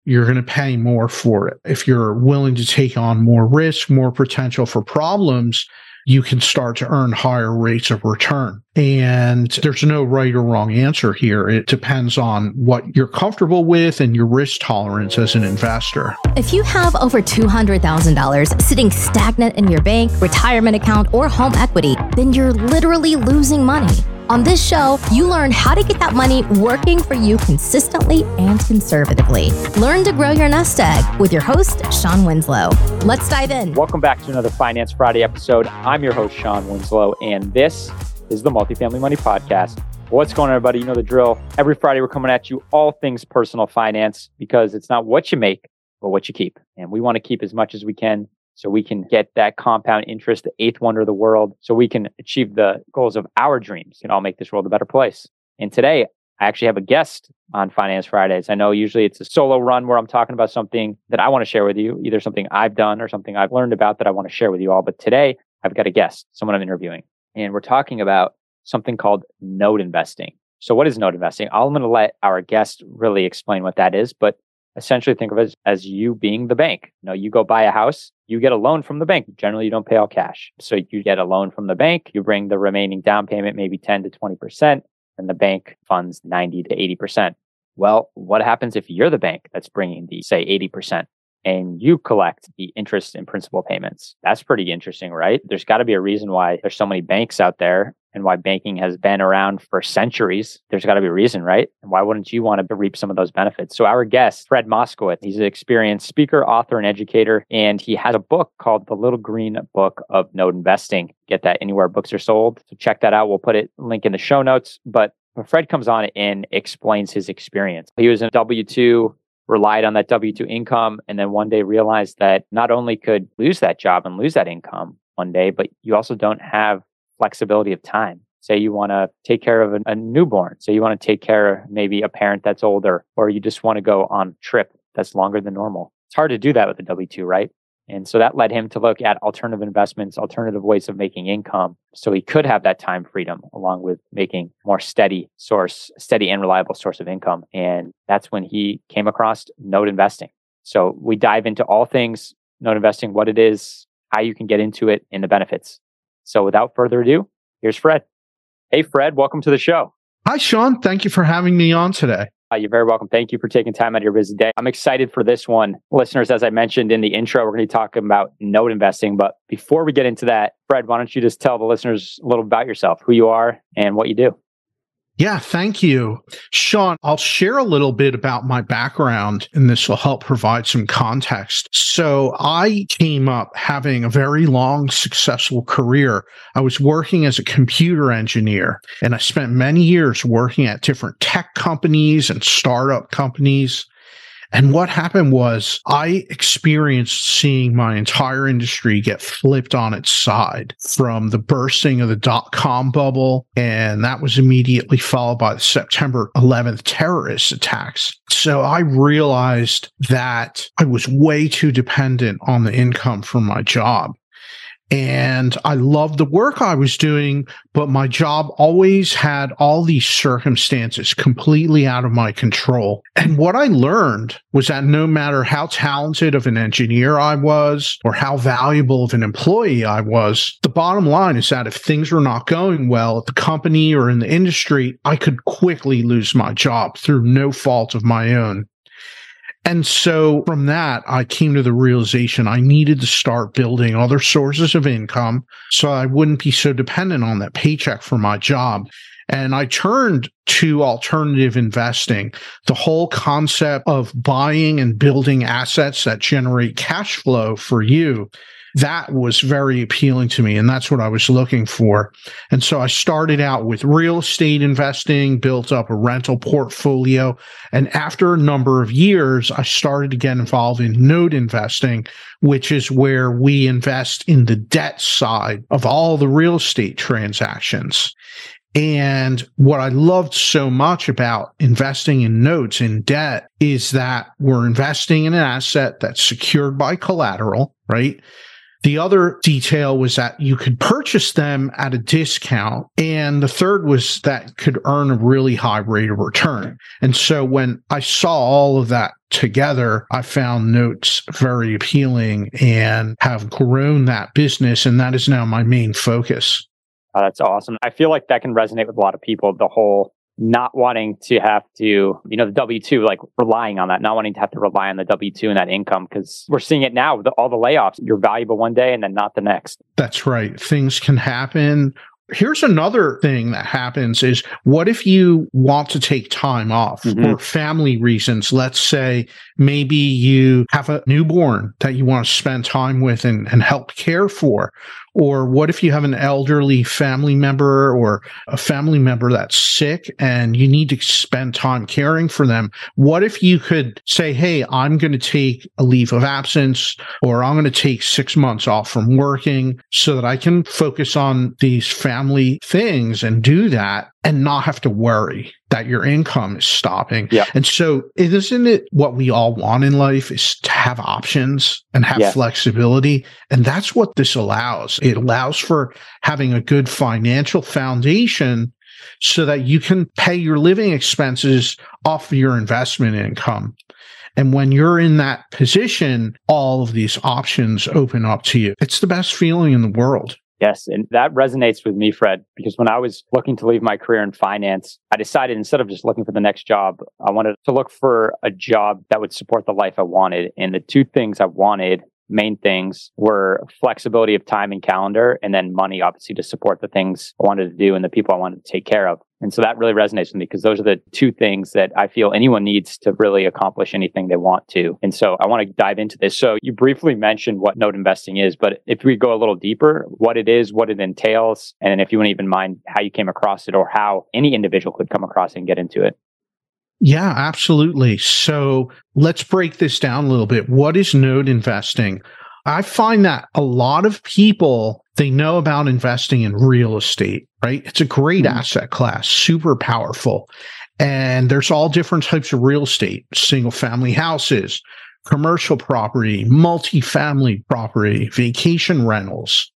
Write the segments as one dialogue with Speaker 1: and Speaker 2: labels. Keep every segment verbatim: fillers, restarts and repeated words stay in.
Speaker 1: you're going to pay more for it. If you're willing to take on more risk, more potential for problems, you can start to earn higher rates of return. And there's no right or wrong answer here. It depends on what you're comfortable with and your risk tolerance as an investor.
Speaker 2: If you have over two hundred thousand dollars sitting stagnant in your bank, retirement account, or home equity, then you're literally losing money. On this show, you learn how to get that money working for you consistently and conservatively. Learn to grow your nest egg with your host, Sean Winslow. Let's dive in.
Speaker 3: Welcome back to another Finance Friday episode. I'm your host, Sean Winslow, and this is the Multifamily Money Podcast. What's going on, everybody? You know the drill. Every Friday, we're coming at you all things personal finance because it's not what you make, but what you keep. And we want to keep as much as we can so we can get that compound interest, the eighth wonder of the world, so we can achieve the goals of our dreams and all make this world a better place. And today, I actually have a guest on Finance Fridays. I know usually it's a solo run where I'm talking about something that I want to share with you, either something I've done or something I've learned about that I want to share with you all. But today, I've got a guest, someone I'm interviewing, and we're talking about something called note investing. So what is note investing? I'm going to let our guest really explain what that is, but essentially think of it as, as you being the bank. You know, you go buy a house, you get a loan from the bank. Generally, you don't pay all cash. So you get a loan from the bank, you bring the remaining down payment, maybe ten to twenty percent, and the bank funds ninety to eighty percent. Well, what happens if you're the bank that's bringing the, say, eighty percent and you collect the interest and principal payments? That's pretty interesting, right? There's got to be a reason why there's so many banks out there and why banking has been around for centuries. There's got to be a reason, right? And why wouldn't you want to reap some of those benefits? So our guest, Fred Moskowitz, he's an experienced speaker, author, and educator, and he has a book called The Little Green Book of Note Investing. Get that anywhere books are sold. So check that out. We'll put it link in the show notes. But Fred comes on and explains his experience. He was in W two, relied on that W two income, and then one day realized that not only could lose that job and lose that income one day, but you also don't have flexibility of time. Say you want to take care of a, a newborn. Say you want to take care of maybe a parent that's older, or you just want to go on a trip that's longer than normal. It's hard to do that with a W two, right? And so that led him to look at alternative investments, alternative ways of making income. So he could have that time freedom along with making more steady source, steady and reliable source of income. And that's when he came across note investing. So we dive into all things note investing, what it is, how you can get into it, and the benefits. So without further ado, here's Fred. Hey, Fred, welcome to the show.
Speaker 1: Hi, Sean. Thank you for having me on today.
Speaker 3: Uh, you're very welcome. Thank you for taking time out of your busy day. I'm excited for this one. Listeners, as I mentioned in the intro, we're going to be talking about note investing. But before we get into that, Fred, why don't you just tell the listeners a little about yourself, who you are and what you do?
Speaker 1: Yeah, thank you. Sean, I'll share a little bit about my background, and this will help provide some context. So I came up having a very long, successful career. I was working as a computer engineer, and I spent many years working at different tech companies and startup companies. And what happened was I experienced seeing my entire industry get flipped on its side from the bursting of the dot-com bubble, and that was immediately followed by the September eleventh terrorist attacks. So I realized that I was way too dependent on the income from my job. And I loved the work I was doing, but my job always had all these circumstances completely out of my control. And what I learned was that no matter how talented of an engineer I was or how valuable of an employee I was, the bottom line is that if things were not going well at the company or in the industry, I could quickly lose my job through no fault of my own. And so from that, I came to the realization I needed to start building other sources of income so I wouldn't be so dependent on that paycheck for my job. And I turned to alternative investing, the whole concept of buying and building assets that generate cash flow for you. That was very appealing to me, and that's what I was looking for. And so I started out with real estate investing, built up a rental portfolio, and after a number of years, I started to get involved in note investing, which is where we invest in the debt side of all the real estate transactions. And what I loved so much about investing in notes in debt is that we're investing in an asset that's secured by collateral, right? The other detail was that you could purchase them at a discount. And the third was that could earn a really high rate of return. And so when I saw all of that together, I found notes very appealing and have grown that business. And that is now my main focus.
Speaker 3: Oh, that's awesome. I feel like that can resonate with a lot of people. The whole not wanting to have to, you know, the W two, like relying on that, not wanting to have to rely on the W two and that income, because we're seeing it now with all the layoffs. You're valuable one day and then not the next.
Speaker 1: That's right. Things can happen. Here's another thing that happens is, what if you want to take time off mm-hmm. for family reasons? Let's say maybe you have a newborn that you want to spend time with and, and help care for. Or what if you have an elderly family member or a family member that's sick and you need to spend time caring for them? What if you could say, hey, I'm going to take a leave of absence, or I'm going to take six months off from working so that I can focus on these family things and do that and not have to worry that your income is stopping.
Speaker 3: Yeah.
Speaker 1: And so isn't it what we all want in life is to have options and have
Speaker 3: yeah.
Speaker 1: flexibility? And that's what this allows. It allows for having a good financial foundation so that you can pay your living expenses off of your investment income. And when you're in that position, all of these options open up to you. It's the best feeling in the world.
Speaker 3: Yes. And that resonates with me, Fred, because when I was looking to leave my career in finance, I decided instead of just looking for the next job, I wanted to look for a job that would support the life I wanted. And the two things I wanted, main things, were flexibility of time and calendar, and then money, obviously, to support the things I wanted to do and the people I wanted to take care of. And so that really resonates with me, because those are the two things that I feel anyone needs to really accomplish anything they want to. And so I want to dive into this. So you briefly mentioned what note investing is, but if we go a little deeper, what it is, what it entails, and if you wouldn't even mind how you came across it or how any individual could come across it and get into it.
Speaker 1: Yeah, absolutely. So let's break this down a little bit. What is note investing? I find that a lot of people, they know about investing in real estate, right? It's a great mm-hmm. asset class, super powerful. And there's all different types of real estate, single family houses, commercial property, multifamily property, vacation rentals.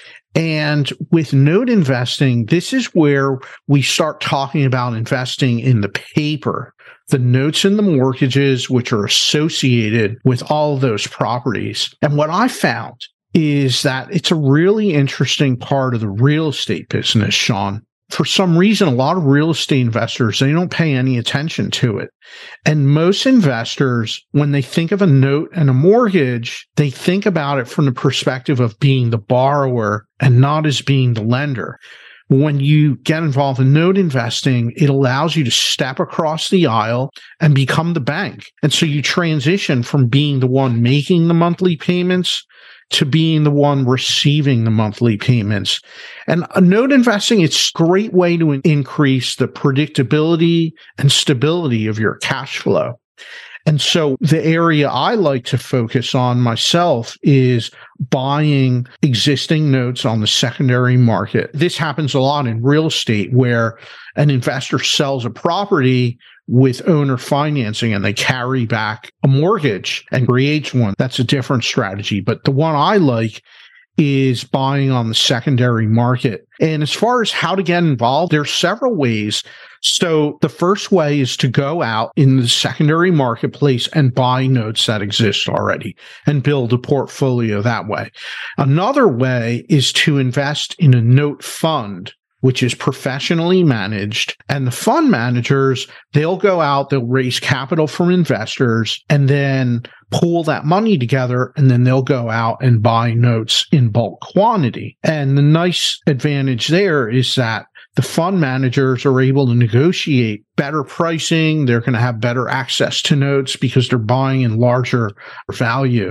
Speaker 1: And with note investing, this is where we start talking about investing in the paper, the notes and the mortgages, which are associated with all of those properties. And what I found is that it's a really interesting part of the real estate business, Sean. For some reason, a lot of real estate investors, they don't pay any attention to it. And most investors, when they think of a note and a mortgage, they think about it from the perspective of being the borrower and not as being the lender. When you get involved in note investing, it allows you to step across the aisle and become the bank. And so you transition from being the one making the monthly payments to being the one receiving the monthly payments. And a note investing, it's a great way to increase the predictability and stability of your cash flow. And so the area I like to focus on myself is buying existing notes on the secondary market. This happens a lot in real estate, where an investor sells a property with owner financing and they carry back a mortgage and creates one. That's a different strategy. But the one I like is buying on the secondary market. And as far as how to get involved, there's several ways. So the first way is to go out in the secondary marketplace and buy notes that exist already and build a portfolio that way. Another way is to invest in a note fund, which is professionally managed. And the fund managers, they'll go out, they'll raise capital from investors and then pool that money together, and then they'll go out and buy notes in bulk quantity. And the nice advantage there is that the fund managers are able to negotiate better pricing. They're going to have better access to notes because they're buying in larger value.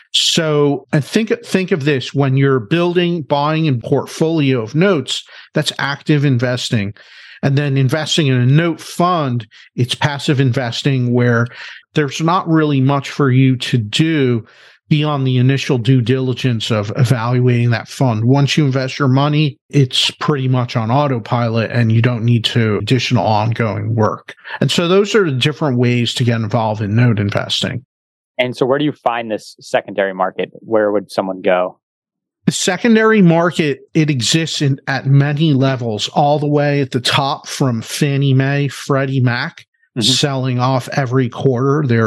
Speaker 1: So, and think, think of this, when you're building, buying a portfolio of notes, that's active investing. And then investing in a note fund, it's passive investing, where there's not really much for you to do beyond the initial due diligence of evaluating that fund. Once you invest your money, it's pretty much on autopilot and you don't need to additional ongoing work. And so those are the different ways to get involved in note investing.
Speaker 3: And so where do you find this secondary market? Where would someone go?
Speaker 1: The secondary market, it exists in, at many levels, all the way at the top from Fannie Mae, Freddie Mac, mm-hmm. selling off every quarter their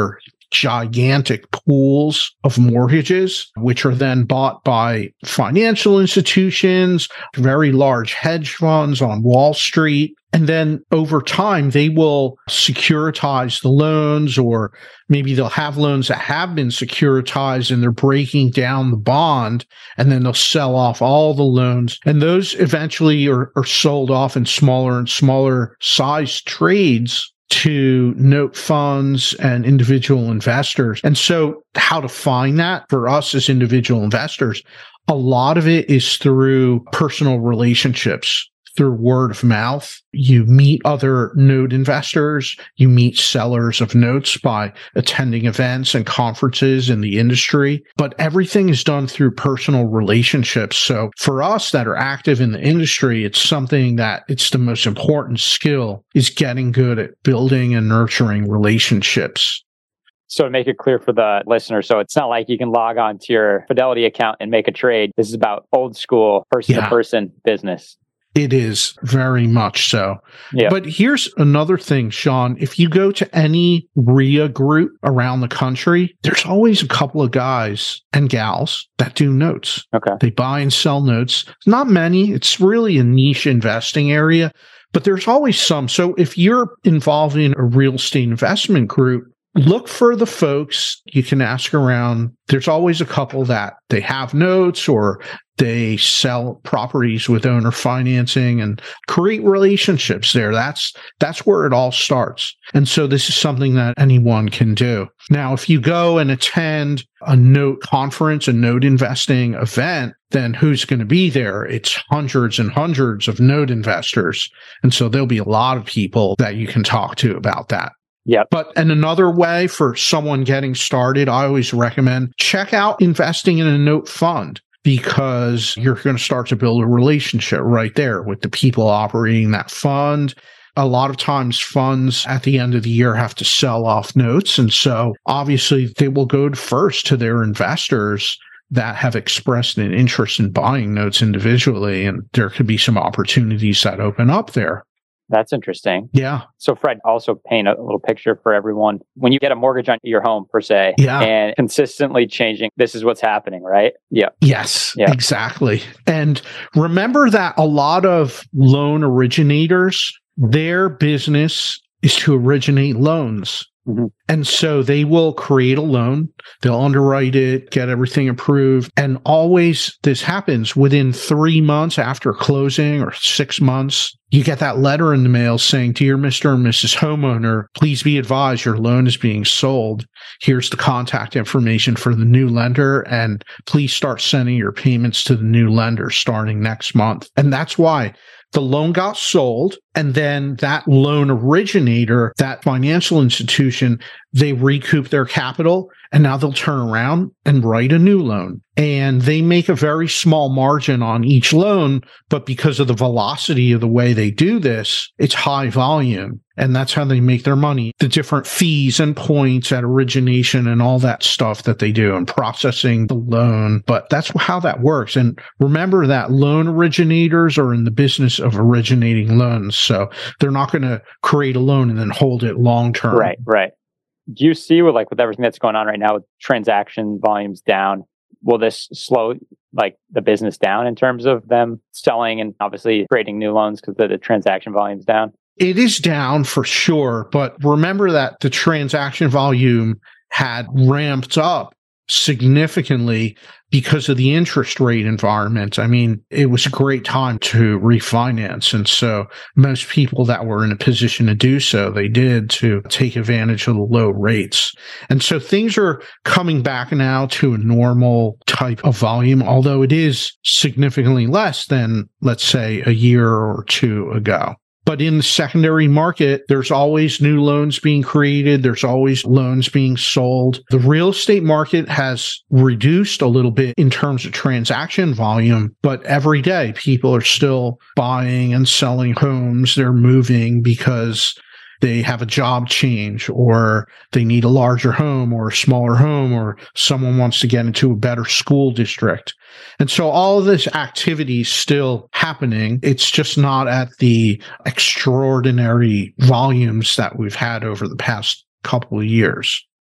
Speaker 1: gigantic pools of mortgages, which are then bought by financial institutions, very large hedge funds on Wall Street. And then over time, they will securitize the loans, or maybe they'll have loans that have been securitized and they're breaking down the bond, and then they'll sell off all the loans. And those eventually are, are sold off in smaller and smaller size trades to note funds and individual investors. And so how to find that for us as individual investors, a lot of it is through personal relationships. Through word of mouth. You meet other note investors, you meet sellers of notes by attending events and conferences in the industry, but everything is done through personal relationships. So for us that are active in the industry, it's something that it's the most important skill, is getting good at building and nurturing relationships.
Speaker 3: So to make it clear for the listener, so it's not like you can log on to your Fidelity account and make a trade. This is about old school person-to-person business.
Speaker 1: It is very much so.
Speaker 3: Yeah.
Speaker 1: But here's another thing, Sean. If you go to any R I A group around the country, there's always a couple of guys and gals that do notes.
Speaker 3: Okay.
Speaker 1: They buy and sell notes. Not many. It's really a niche investing area, but there's always some. So if you're involved in a real estate investment group, look for the folks. You can ask around. There's always a couple that they have notes or they sell properties with owner financing, and create relationships there. That's that's where it all starts. And so this is something that anyone can do. Now, if you go and attend a note conference, a note investing event, then who's going to be there? It's hundreds and hundreds of note investors. And so there'll be a lot of people that you can talk to about that.
Speaker 3: Yeah.
Speaker 1: But and another way for someone getting started, I always recommend check out investing in a note fund, because you're going to start to build a relationship right there with the people operating that fund. A lot of times funds at the end of the year have to sell off notes. And so obviously they will go first to their investors that have expressed an interest in buying notes individually. And there could be some opportunities that open up there.
Speaker 3: That's interesting.
Speaker 1: Yeah.
Speaker 3: So Fred, also paint a little picture for everyone. When you get a mortgage on your home, per se,
Speaker 1: yeah.
Speaker 3: and consistently changing, this is what's happening, right? Yeah.
Speaker 1: Yes,
Speaker 3: yeah.
Speaker 1: exactly. And remember that a lot of loan originators, their business is to originate loans. Mm-hmm. And so they will create a loan, they'll underwrite it, get everything approved. And always this happens within three months after closing, or six months, you get that letter in the mail saying, "Dear Mister and Missus Homeowner, please be advised your loan is being sold. Here's the contact information for the new lender, and please start sending your payments to the new lender starting next month." And that's why the loan got sold, and then that loan originator, that financial institution, they recoup their capital, and now they'll turn around and write a new loan. And they make a very small margin on each loan, but because of the velocity of the way they do this, it's high volume. And that's how they make their money. The different fees and points at origination and all that stuff that they do and processing the loan. But that's how that works. And remember that loan originators are in the business of originating loans. So they're not going to create a loan and then hold it long term.
Speaker 3: Right, right. Do you see with like with everything that's going on right now with transaction volumes down, will this slow like the business down in terms of them selling and obviously creating new loans because the, the transaction volume's down?
Speaker 1: It is down for sure, but remember that the transaction volume had ramped up significantly because of the interest rate environment. I mean, it was a great time to refinance. And so most people that were in a position to do so, they did, to take advantage of the low rates. And so things are coming back now to a normal type of volume, although it is significantly less than, let's say, a year or two ago. But in the secondary market, there's always new loans being created. There's always loans being sold. The real estate market has reduced a little bit in terms of transaction volume, but every day people are still buying and selling homes. They're moving because they have a job change, or they need a larger home or a smaller home, or someone wants to get into a better school district. And so all of this activity is still happening. It's just not at the extraordinary volumes that we've had over the past couple of years.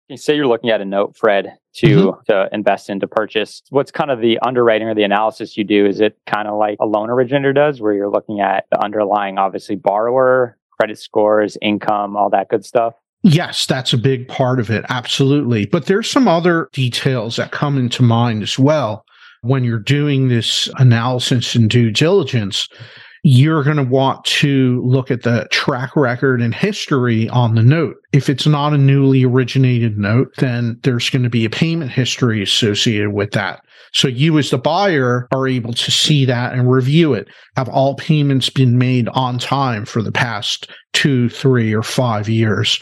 Speaker 3: You say you're looking at a note, Fred, to, mm-hmm. to invest in, to purchase. What's kind of the underwriting or the analysis you do? Is it kind of like a loan originator does, where you're looking at the underlying, obviously, borrower, credit scores, income, all that good stuff?
Speaker 1: Yes, that's a big part of it. Absolutely. But there's some other details that come into mind as well. When you're doing this analysis and due diligence, you're going to want to look at the track record and history on the note. If it's not a newly originated note, then there's going to be a payment history associated with that. So you as the buyer are able to see that and review it. Have all payments been made on time for the past two, three, or five years?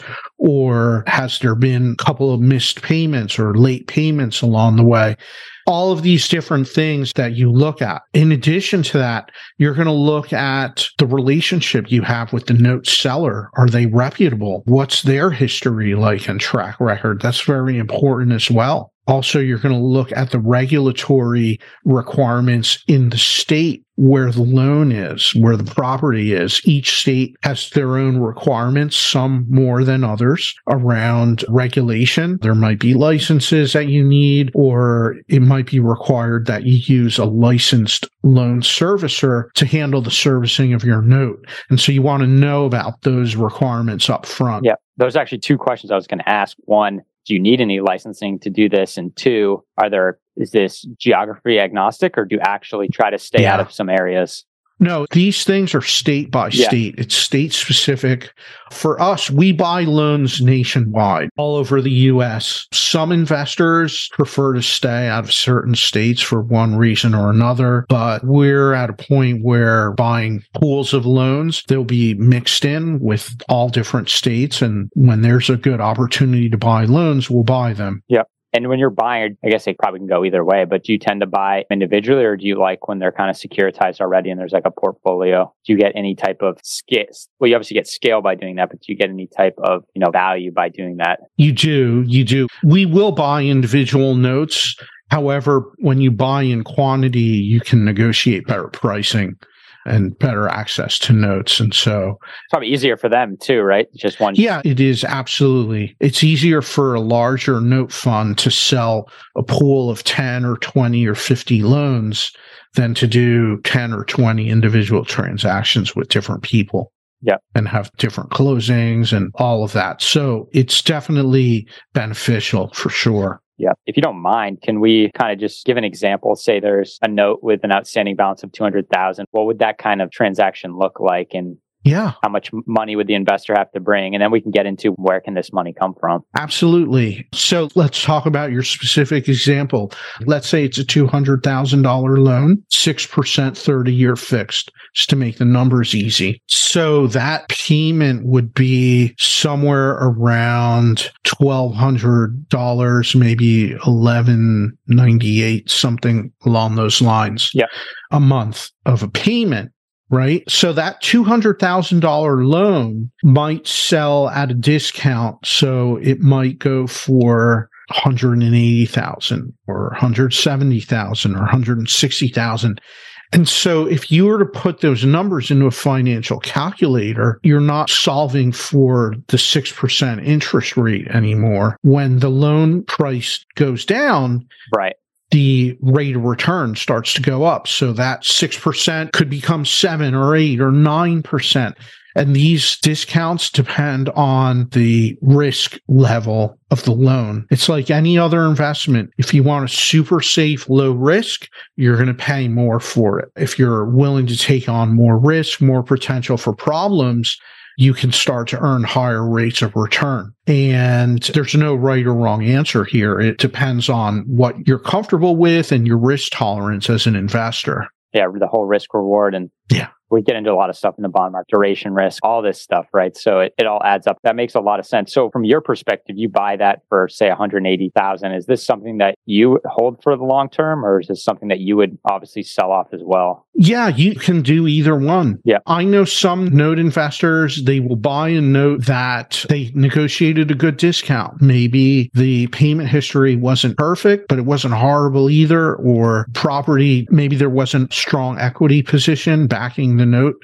Speaker 1: Or has there been a couple of missed payments or late payments along the way? All of these different things that you look at. In addition to that, you're going to look at the relationship you have with the note seller. Are they reputable? What's their history like and track record? That's very important as well. Also, you're going to look at the regulatory requirements in the state where the loan is, where the property is. Each state has their own requirements, some more than others, around regulation. There might be licenses that you need, or it might be required that you use a licensed loan servicer to handle the servicing of your note. And so you want to know about those requirements up front.
Speaker 3: Yeah, those are actually two questions I was going to ask. One, do you need any licensing to do this? And two, are there, is this geography agnostic, or do you actually try to stay yeah. out of some areas?
Speaker 1: No, these things are state by
Speaker 3: yeah.
Speaker 1: state. It's state specific. For us, we buy loans nationwide, all over the U S. Some investors prefer to stay out of certain states for one reason or another, but we're at a point where buying pools of loans, they'll be mixed in with all different states. And when there's a good opportunity to buy loans, we'll buy them.
Speaker 3: Yeah. And when you're buying, I guess it probably can go either way, but do you tend to buy individually, or do you like when they're kind of securitized already and there's like a portfolio? Do you get any type of scale? Well, you obviously get scale by doing that, but do you get any type of, you know, value by doing that?
Speaker 1: You do. You do. We will buy individual notes. However, when you buy in quantity, you can negotiate better pricing and better access to notes. And so
Speaker 3: it's probably easier for them too, right? Just one.
Speaker 1: Yeah, it is. Absolutely. It's easier for a larger note fund to sell a pool of ten or twenty or fifty loans than to do ten or twenty individual transactions with different people.
Speaker 3: Yeah.
Speaker 1: And have different closings and all of that. So it's definitely beneficial for sure.
Speaker 3: Yeah. If you don't mind, can we kind of just give an example? Say there's a note with an outstanding balance of two hundred thousand dollars. What would that kind of transaction look like? And
Speaker 1: yeah,
Speaker 3: how much money would the investor have to bring? And then we can get into where can this money come from?
Speaker 1: Absolutely. So let's talk about your specific example. Let's say it's a two hundred thousand dollars loan, six percent thirty-year fixed, just to make the numbers easy. So that payment would be somewhere around twelve hundred dollars, maybe eleven ninety-eight, something along those lines.
Speaker 3: Yeah.
Speaker 1: A month of a payment. Right? So that two hundred thousand dollars loan might sell at a discount. So it might go for one hundred eighty thousand dollars or one hundred seventy thousand dollars or one hundred sixty thousand dollars. And so if you were to put those numbers into a financial calculator, you're not solving for the six percent interest rate anymore. When the loan price goes down,
Speaker 3: right,
Speaker 1: the rate of return starts to go up. So that six percent could become seven or eight or nine percent. And these discounts depend on the risk level of the loan. It's like any other investment. If you want a super safe, low risk, you're going to pay more for it. If you're willing to take on more risk, more potential for problems, you can start to earn higher rates of return. And there's no right or wrong answer here. It depends on what you're comfortable with and your risk tolerance as an investor.
Speaker 3: Yeah, the whole risk reward. And
Speaker 1: yeah,
Speaker 3: we get into a lot of stuff in the bond market, duration risk, all this stuff, right? So it, it all adds up. That makes a lot of sense. So from your perspective, you buy that for, say, one hundred eighty thousand dollars. Is this something that you hold for the long term, or is this something that you would obviously sell off as well?
Speaker 1: Yeah, you can do either one.
Speaker 3: Yeah.
Speaker 1: I know some note investors, they will buy a note that they negotiated a good discount. Maybe the payment history wasn't perfect, but it wasn't horrible either, or property, maybe there wasn't strong equity position backing the note.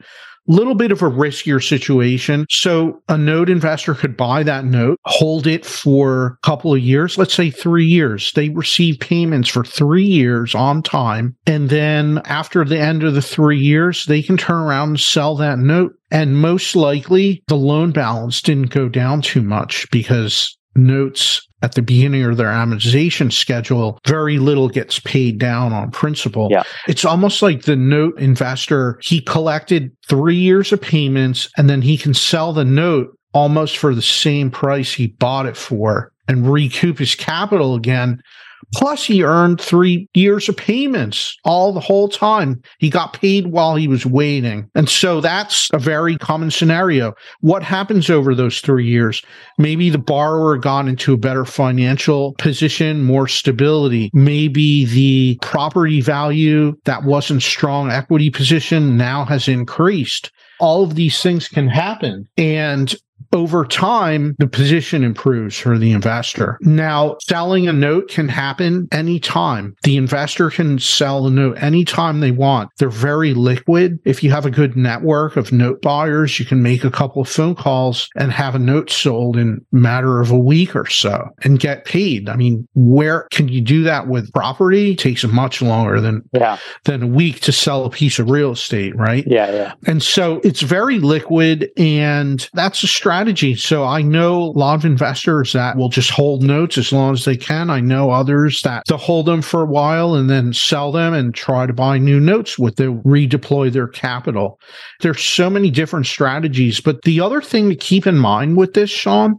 Speaker 1: little bit of a riskier situation. So a note investor could buy that note, hold it for a couple of years, let's say three years. They receive payments for three years on time. And then after the end of the three years, they can turn around and sell that note. And most likely the loan balance didn't go down too much because notes at the beginning of their amortization schedule, very little gets paid down on principal.
Speaker 3: Yeah.
Speaker 1: It's almost like the note investor, he collected three years of payments and then he can sell the note almost for the same price he bought it for and recoup his capital again. Plus, he earned three years of payments all the whole time. He got paid while he was waiting. And so that's a very common scenario. What happens over those three years? Maybe the borrower got into a better financial position, more stability. Maybe the property value that wasn't strong equity position now has increased. All of these things can happen. And over time, the position improves for the investor. Now, selling a note can happen anytime. The investor can sell a note anytime they want. They're very liquid. If you have a good network of note buyers, you can make a couple of phone calls and have a note sold in a matter of a week or so and get paid. I mean, where can you do that with property? It takes much longer than,
Speaker 3: yeah.
Speaker 1: than a week to sell a piece of real estate, right?
Speaker 3: Yeah, yeah.
Speaker 1: And so it's very liquid, and that's a strategy. So I know a lot of investors that will just hold notes as long as they can. I know others that they'll hold them for a while and then sell them and try to buy new notes with them, redeploy their capital. There's so many different strategies. But the other thing to keep in mind with this, Sean,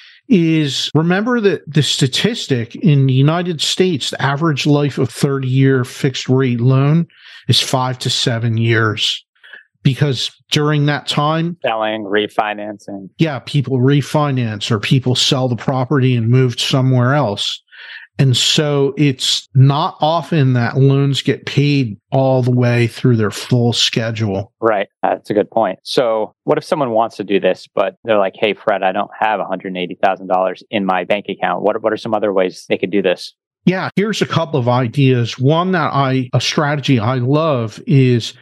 Speaker 1: is remember that the statistic in the United States, the average life of thirty-year fixed rate loan is five to seven years. Because during that time,
Speaker 3: selling, refinancing.
Speaker 1: Yeah, people refinance or people sell the property and move somewhere else. And so it's not often that loans get paid all the way through their full schedule.
Speaker 3: Right. That's a good point. So what if someone wants to do this, but they're like, hey, Fred, I don't have one hundred eighty thousand dollars in my bank account. What, what are some other ways they could do this?
Speaker 1: Yeah, here's a couple of ideas. One that I, a strategy I love is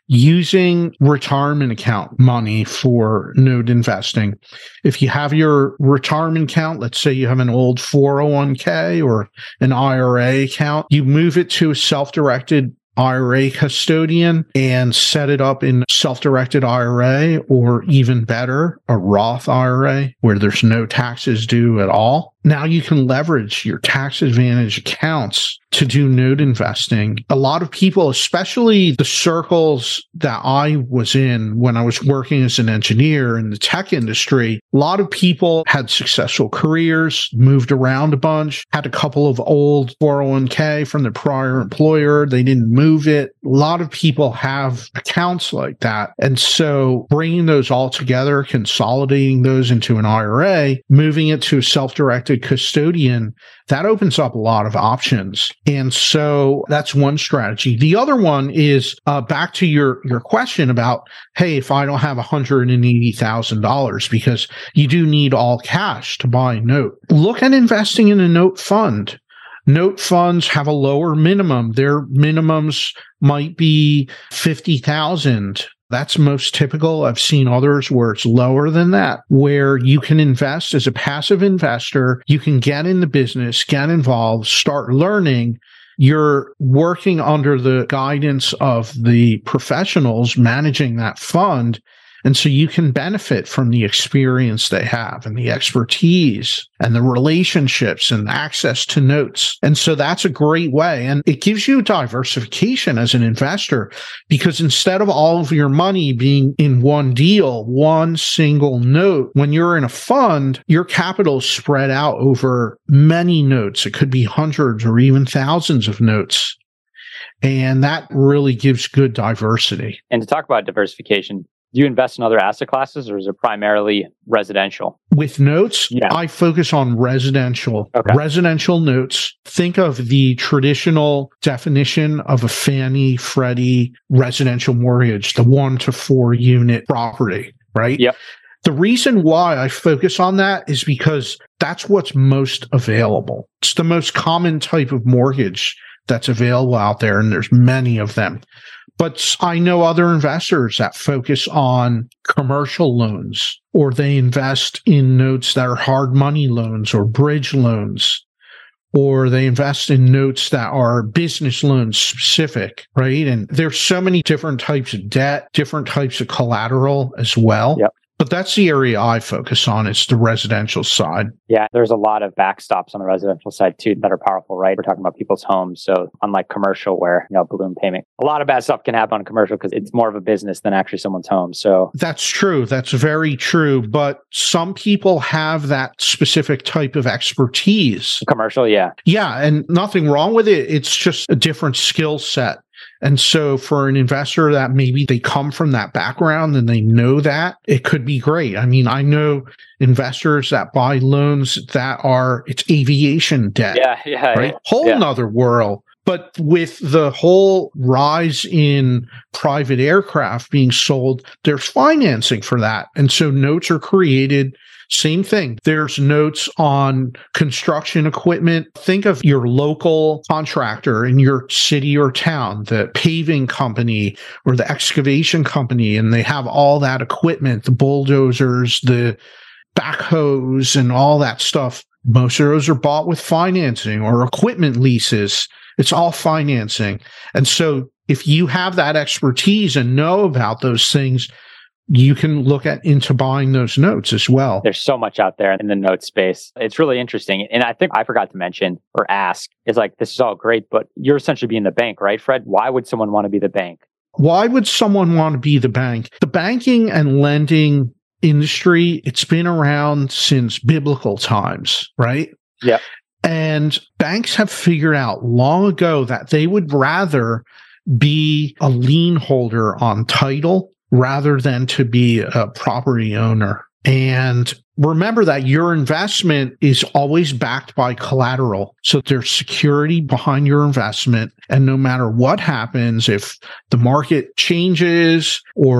Speaker 1: using retirement account money for note investing. If you have your retirement account, let's say you have an old four oh one k or an I R A account, you move it to a self-directed I R A custodian and set it up in self-directed I R A, or even better, a Roth I R A where there's no taxes due at all. Now you can leverage your tax advantage accounts to do note investing. A lot of people, especially the circles that I was in when I was working as an engineer in the tech industry, a lot of people had successful careers, moved around a bunch, had a couple of old four oh one k from their prior employer. They didn't move it. A lot of people have accounts like that. And so bringing those all together, consolidating those into an I R A, moving it to a self-directed custodian, that opens up a lot of options. And so that's one strategy. The other one is uh, back to your, your question about, hey, if I don't have one hundred eighty thousand dollars, because you do need all cash to buy a note, look at investing in a note fund. Note funds have a lower minimum. Their minimums might be fifty thousand dollars. That's most typical. I've seen others where it's lower than that, where you can invest as a passive investor. You can get in the business, get involved, start learning. You're working under the guidance of the professionals managing that fund. And so you can benefit from the experience they have and the expertise and the relationships and access to notes. And so that's a great way. And it gives you diversification as an investor, because instead of all of your money being in one deal, one single note, when you're in a fund, your capital is spread out over many notes. It could be hundreds or even thousands of notes. And that really gives good diversity.
Speaker 3: And to talk about diversification, do you invest in other asset classes, or is it primarily residential?
Speaker 1: With notes,
Speaker 3: yeah.
Speaker 1: I focus on residential.
Speaker 3: Okay.
Speaker 1: Residential notes. Think of the traditional definition of a Fannie Freddie residential mortgage, the one to four unit property, right?
Speaker 3: Yep.
Speaker 1: The reason why I focus on that is because that's what's most available. It's the most common type of mortgage that's available out there, and there's many of them. But I know other investors that focus on commercial loans, or they invest in notes that are hard money loans or bridge loans, or they invest in notes that are business loans specific, right? And there's so many different types of debt, different types of collateral as well.
Speaker 3: Yep.
Speaker 1: But that's the area I focus on. It's the residential side.
Speaker 3: Yeah, there's a lot of backstops on the residential side too that are powerful, right? We're talking about people's homes. So unlike commercial where, you know, balloon payment, a lot of bad stuff can happen on commercial because it's more of a business than actually someone's home. So
Speaker 1: that's true. That's very true. But some people have that specific type of expertise.
Speaker 3: Commercial, yeah.
Speaker 1: Yeah, and nothing wrong with it. It's just a different skill set. And so for an investor that maybe they come from that background and they know that, it could be great. I mean, I know investors that buy loans that are, it's aviation debt.
Speaker 3: Yeah, yeah.
Speaker 1: Right?
Speaker 3: Yeah.
Speaker 1: Whole
Speaker 3: yeah.
Speaker 1: nother world. But with the whole rise in private aircraft being sold, there's financing for that. And so notes are created. Same thing. There's notes on construction equipment. Think of your local contractor in your city or town, the paving company or the excavation company, and they have all that equipment, the bulldozers, the backhoes, and all that stuff. Most of those are bought with financing or equipment leases. It's all financing. And so if you have that expertise and know about those things, you can look at into buying those notes as well.
Speaker 3: There's so much out there in the note space. It's really interesting. And I think I forgot to mention or ask is like, this is all great, but you're essentially being the bank, right, Fred? Why would someone want to be the bank?
Speaker 1: Why would someone want to be the bank? The banking and lending industry, it's been around since biblical times, right?
Speaker 3: Yeah.
Speaker 1: And banks have figured out long ago that they would rather be a lien holder on title rather than to be a property owner. And remember that your investment is always backed by collateral. So there's security behind your investment. And no matter what happens, if the market changes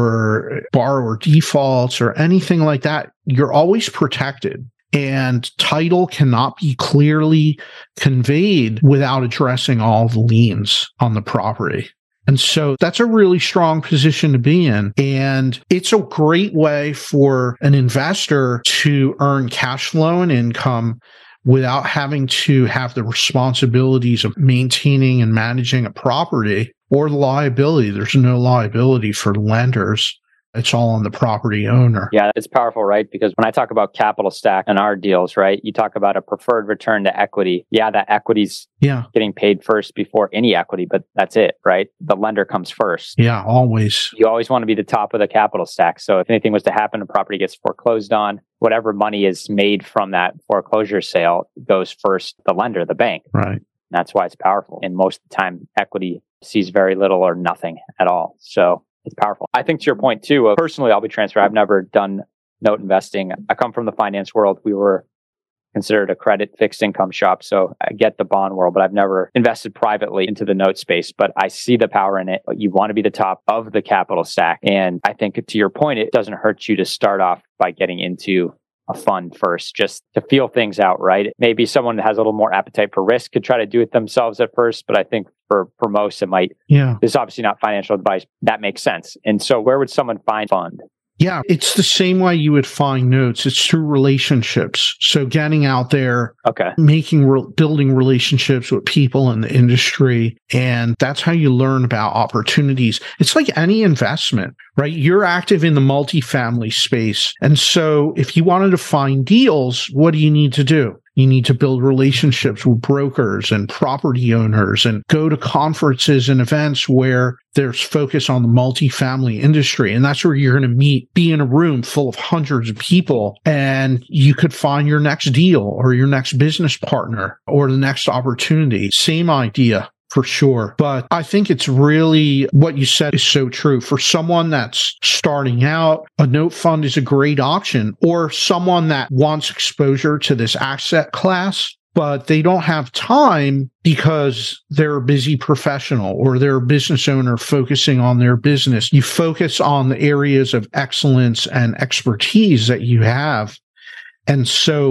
Speaker 1: or borrower defaults or anything like that, you're always protected. And title cannot be clearly conveyed without addressing all the liens on the property. And so that's a really strong position to be in. And it's a great way for an investor to earn cash flow and income without having to have the responsibilities of maintaining and managing a property or the liability. There's no liability for lenders. It's all on the property owner.
Speaker 3: Yeah, it's powerful, right? Because when I talk about capital stack in our deals, right, you talk about a preferred return to equity. Yeah, that equity's
Speaker 1: yeah.
Speaker 3: getting paid first before any equity, but that's it, right? The lender comes first.
Speaker 1: Yeah, always.
Speaker 3: You always want to be the top of the capital stack. So if anything was to happen, a property gets foreclosed on, whatever money is made from that foreclosure sale goes first, the lender, the bank.
Speaker 1: Right.
Speaker 3: That's why it's powerful. And most of the time, equity sees very little or nothing at all. So it's powerful. I think to your point too, uh, personally, I'll be transparent. I've never done note investing. I come from the finance world. We were considered a credit fixed income shop. So I get the bond world, but I've never invested privately into the note space, but I see the power in it. You want to be the top of the capital stack. And I think to your point, it doesn't hurt you to start off by getting into a fund first, just to feel things out, right? Maybe someone that has a little more appetite for risk could try to do it themselves at first, but I think for, for most, it might,
Speaker 1: yeah.
Speaker 3: This is obviously not financial advice. That makes sense. And so where would someone find fund?
Speaker 1: Yeah, it's the same way you would find notes. It's through relationships. So getting out there,
Speaker 3: okay,
Speaker 1: making, re- building relationships with people in the industry. And that's how you learn about opportunities. It's like any investment, right? You're active in the multifamily space. And so if you wanted to find deals, what do you need to do? You need to build relationships with brokers and property owners and go to conferences and events where there's focus on the multifamily industry. And that's where you're going to meet, be in a room full of hundreds of people, and you could find your next deal or your next business partner or the next opportunity. Same idea. For sure. But I think it's really what you said is so true. For someone that's starting out, a note fund is a great option, or someone that wants exposure to this asset class, but they don't have time because they're a busy professional or they're a business owner focusing on their business. You focus on the areas of excellence and expertise that you have. And so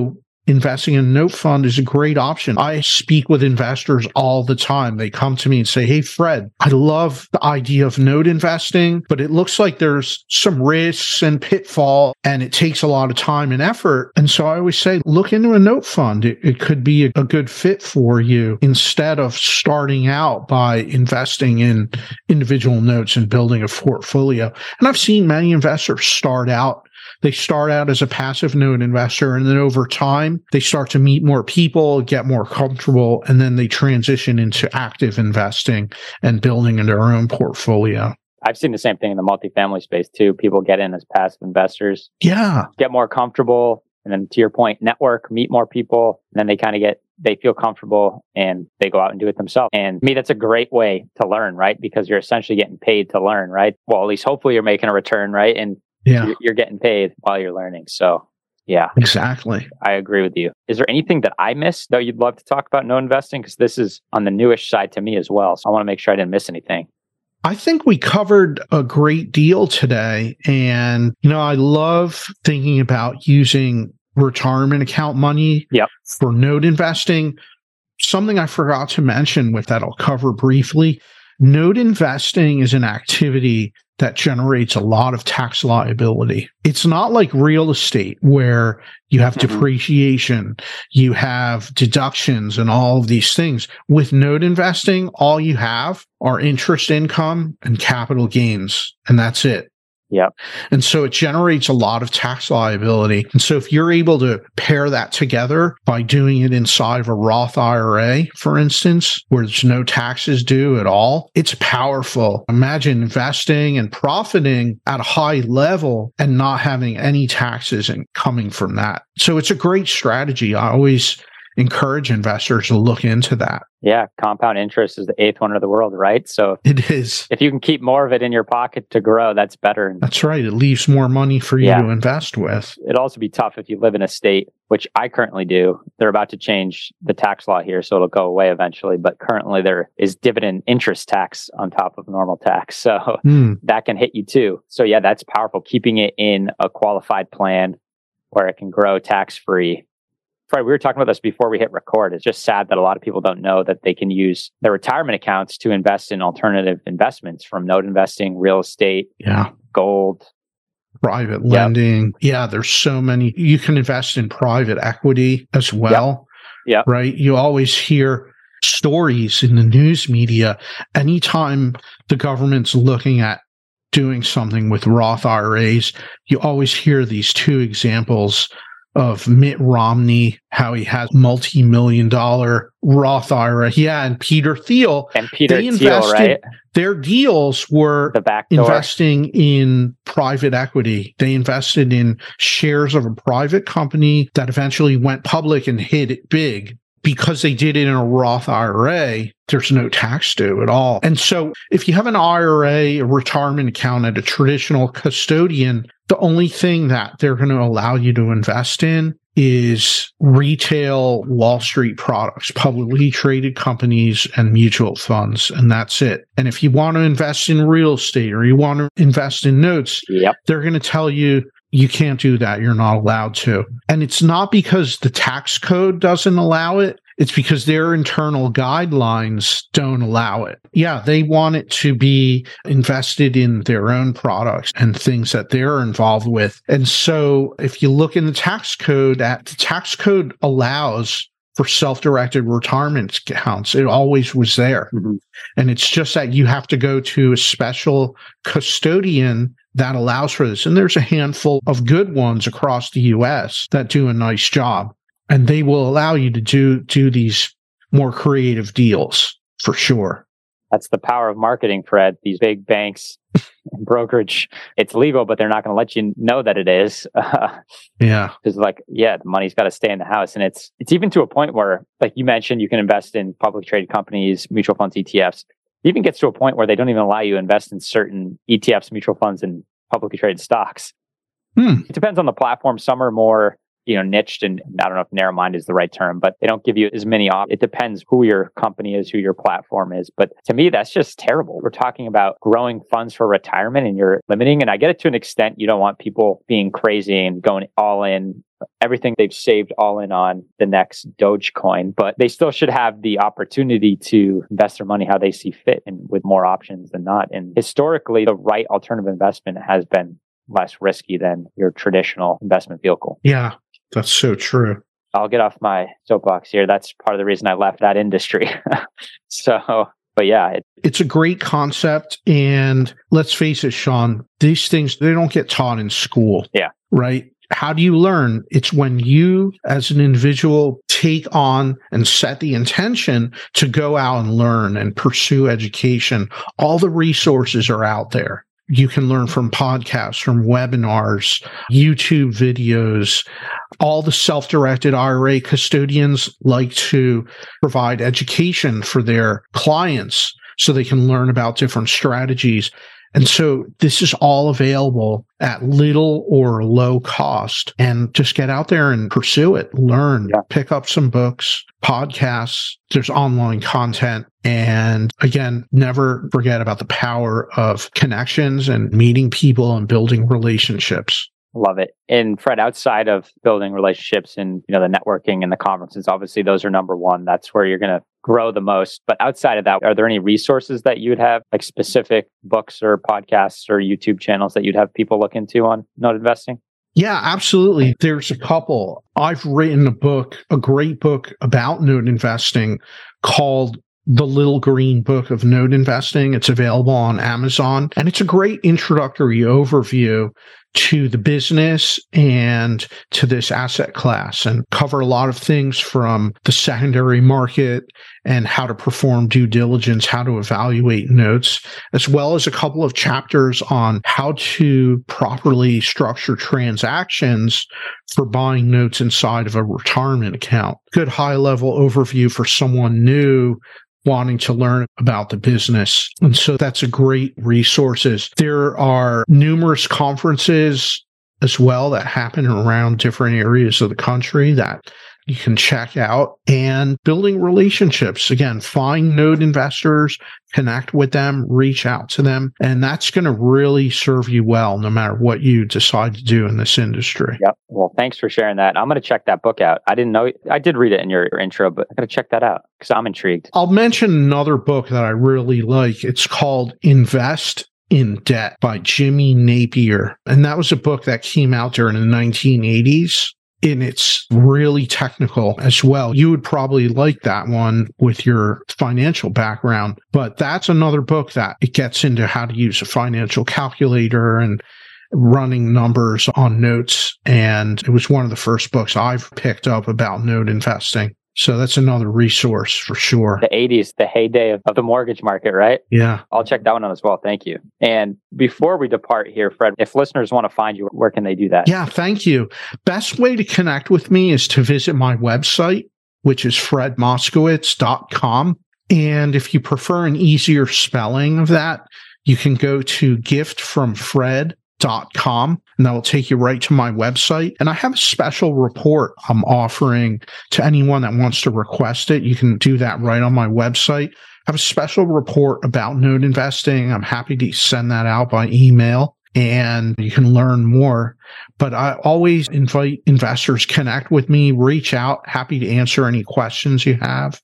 Speaker 1: investing in a note fund is a great option. I speak with investors all the time. They come to me and say, hey, Fred, I love the idea of note investing, but it looks like there's some risks and pitfall, and it takes a lot of time and effort. And so I always say, look into a note fund. It, it could be a, a good fit for you instead of starting out by investing in individual notes and building a portfolio. And I've seen many investors start out They start out as a passive note investor, and then over time, they start to meet more people, get more comfortable, and then they transition into active investing and building their own portfolio.
Speaker 3: I've seen the same thing in the multifamily space too. People get in as passive investors,
Speaker 1: yeah,
Speaker 3: get more comfortable, and then to your point, network, meet more people, and then they kind of get, they feel comfortable and they go out and do it themselves. And to me, that's a great way to learn, right? Because you're essentially getting paid to learn, right? Well, at least hopefully you're making a return, right? And yeah, you're getting paid while you're learning. So yeah,
Speaker 1: exactly.
Speaker 3: I agree with you. Is there anything that I missed that you'd love to talk about note investing? Because this is on the newish side to me as well. So I want to make sure I didn't miss anything.
Speaker 1: I think we covered a great deal today. And, you know, I love thinking about using retirement account money
Speaker 3: yep.
Speaker 1: for note investing. Something I forgot to mention with that I'll cover briefly. Note investing is an activity that generates a lot of tax liability. It's not like real estate where you have mm-hmm. depreciation, you have deductions and all of these things. With note investing, all you have are interest income and capital gains, and that's it.
Speaker 3: Yep.
Speaker 1: And so it generates a lot of tax liability. And so if you're able to pair that together by doing it inside of a Roth I R A, for instance, where there's no taxes due at all, it's powerful. Imagine investing and profiting at a high level and not having any taxes and coming from that. So it's a great strategy. I always encourage investors to look into that.
Speaker 3: Yeah, compound interest is the eighth wonder of the world, right? So
Speaker 1: it is.
Speaker 3: If you can keep more of it in your pocket to grow, that's better.
Speaker 1: That's right. It leaves more money for you yeah. to invest with.
Speaker 3: It'd also be tough if you live in a state, which I currently do. They're about to change the tax law here, so it'll go away eventually. But currently there is dividend interest tax on top of normal tax. So mm. that can hit you too. So yeah, that's powerful. Keeping it in a qualified plan where it can grow tax-free. Fred, we were talking about this before we hit record. It's just sad that a lot of people don't know that they can use their retirement accounts to invest in alternative investments, from note investing, real estate,
Speaker 1: yeah,
Speaker 3: gold,
Speaker 1: private yep. lending. Yeah, there's so many. You can invest in private equity as well,
Speaker 3: yep. Yep.
Speaker 1: right? You always hear stories in the news media. Anytime the government's looking at doing something with Roth I R As, you always hear these two examples of Mitt Romney, how he has multi-million dollar Roth I R A. Yeah, and Peter Thiel.
Speaker 3: And Peter Thiel, right?
Speaker 1: Their deals were
Speaker 3: the back door.
Speaker 1: Investing in private equity. They invested in shares of a private company that eventually went public and hit it big. Because they did it in a Roth I R A, there's no tax due at all. And so if you have an I R A, a retirement account at a traditional custodian, the only thing that they're going to allow you to invest in is retail Wall Street products, publicly traded companies and mutual funds. And that's it. And if you want to invest in real estate or you want to invest in notes,
Speaker 3: yep.
Speaker 1: they're going to tell you, you can't do that. You're not allowed to. And it's not because the tax code doesn't allow it. It's because their internal guidelines don't allow it. Yeah, they want it to be invested in their own products and things that they're involved with. And so if you look in the tax code, that the tax code allows for self-directed retirement accounts. It always was there. Mm-hmm. And it's just that you have to go to a special custodian that allows for this. And there's a handful of good ones across the U S that do a nice job. And they will allow you to do, do these more creative deals for sure.
Speaker 3: That's the power of marketing, Fred. These big banks and brokerage, it's legal, but they're not going to let you know that it is.
Speaker 1: yeah.
Speaker 3: Because like, yeah, the money's got to stay in the house. And it's it's even to a point where, like you mentioned, you can invest in publicly traded companies, mutual funds, E T Fs. It even gets to a point where they don't even allow you to invest in certain E T Fs, mutual funds, and publicly traded stocks.
Speaker 1: Hmm.
Speaker 3: It depends on the platform. Some are more you know, niched, and I don't know if narrow-minded is the right term, but they don't give you as many options. It depends who your company is, who your platform is. But to me, that's just terrible. We're talking about growing funds for retirement and you're limiting. And I get it to an extent. You don't want people being crazy and going all in, everything they've saved all in on the next Dogecoin, but they still should have the opportunity to invest their money how they see fit and with more options than not. And historically, the right alternative investment has been less risky than your traditional investment vehicle.
Speaker 1: Yeah, that's so true.
Speaker 3: I'll get off my soapbox here. That's part of the reason I left that industry. So, but yeah. It,
Speaker 1: it's a great concept. And let's face it, Sean, these things, they don't get taught in school.
Speaker 3: Yeah.
Speaker 1: Right? How do you learn? It's when you, as an individual, take on and set the intention to go out and learn and pursue education. All the resources are out there. You can learn from podcasts, from webinars, YouTube videos. All the self-directed I R A custodians like to provide education for their clients so they can learn about different strategies. And so this is all available at little or low cost, and just get out there and pursue it, learn, yeah. Pick up some books, podcasts, there's online content. And again, never forget about the power of connections and meeting people and building relationships.
Speaker 3: Love it. And Fred, outside of building relationships and, you know, the networking and the conferences, obviously those are number one. That's where you're going to grow the most. But outside of that, are there any resources that you would have, like specific books or podcasts or YouTube channels that you'd have people look into on note investing?
Speaker 1: Yeah, absolutely. There's a couple. I've written a book, a great book about note investing called The Little Green Book of Note Investing. It's available on Amazon, and it's a great introductory overview to the business and to this asset class, and cover a lot of things from the secondary market and how to perform due diligence, how to evaluate notes, as well as a couple of chapters on how to properly structure transactions for buying notes inside of a retirement account. Good high-level overview for someone new wanting to learn about the business. And so that's a great resources. There are numerous conferences as well that happen around different areas of the country that you can check out, and building relationships. Again, find note investors, connect with them, reach out to them. And that's going to really serve you well, no matter what you decide to do in this industry.
Speaker 3: Yep. Well, thanks for sharing that. I'm going to check that book out. I didn't know, I did read it in your, your intro, but I got to check that out because I'm intrigued.
Speaker 1: I'll mention another book that I really like. It's called Invest in Debt by Jimmy Napier. And that was a book that came out during the nineteen eighties. And it's really technical as well. You would probably like that one with your financial background, but that's another book that it gets into how to use a financial calculator and running numbers on notes. And it was one of the first books I've picked up about note investing. So that's another resource for sure.
Speaker 3: The eighties, the heyday of, of the mortgage market, right?
Speaker 1: Yeah.
Speaker 3: I'll check that one out as well. Thank you. And before we depart here, Fred, if listeners want to find you, where can they do that?
Speaker 1: Yeah, thank you. Best way to connect with me is to visit my website, which is fred moskowitz dot com. And if you prefer an easier spelling of that, you can go to gift from fred dot com, and that will take you right to my website. And I have a special report I'm offering to anyone that wants to request it. You can do that right on my website. I have a special report about note investing. I'm happy to send that out by email, and you can learn more. But I always invite investors, connect with me, reach out. Happy to answer any questions you have.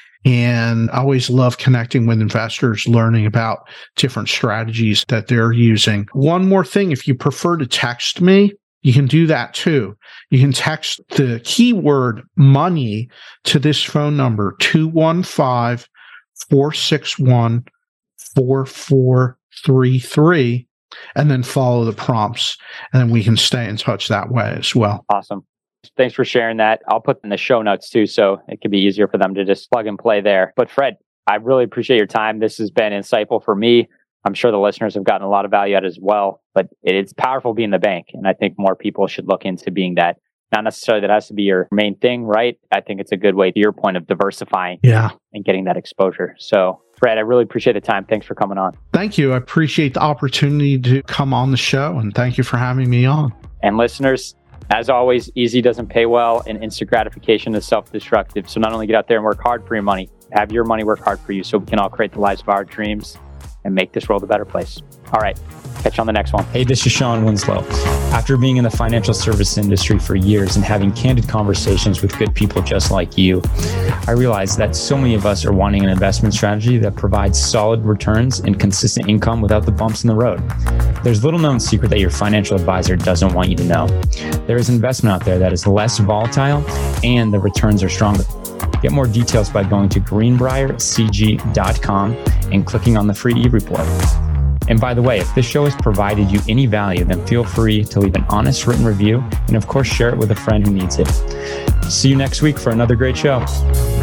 Speaker 1: And I always love connecting with investors, learning about different strategies that they're using. One more thing, if you prefer to text me, you can do that too. You can text the keyword money to this phone number, two one five, four six one, four four three three, and then follow the prompts. And then we can stay in touch that way as well.
Speaker 3: Awesome. Thanks for sharing that. I'll put in the show notes too, so it can be easier for them to just plug and play there. But Fred, I really appreciate your time. This has been insightful for me. I'm sure the listeners have gotten a lot of value out as well, but it's powerful being the bank. And I think more people should look into being that. Not necessarily that has to be your main thing, right? I think it's a good way, to your point, of diversifying
Speaker 1: yeah.
Speaker 3: and getting that exposure. So Fred, I really appreciate the time. Thanks for coming on.
Speaker 1: Thank you. I appreciate the opportunity to come on the show, and thank you for having me on.
Speaker 3: And listeners, As always, easy doesn't pay well, and instant gratification is self-destructive. So not only get out there and work hard for your money, have your money work hard for you so we can all create the lives of our dreams and make this world a better place. All right, catch you on the next one.
Speaker 4: Hey, this is Sean Winslow. After being in the financial service industry for years and having candid conversations with good people just like you, I realized that so many of us are wanting an investment strategy that provides solid returns and consistent income without the bumps in the road. There's little known secret that your financial advisor doesn't want you to know. There is investment out there that is less volatile and the returns are stronger. Get more details by going to greenbrier c g dot com and clicking on the free e-report. And by the way, if this show has provided you any value, then feel free to leave an honest written review and of course share it with a friend who needs it. See you next week for another great show.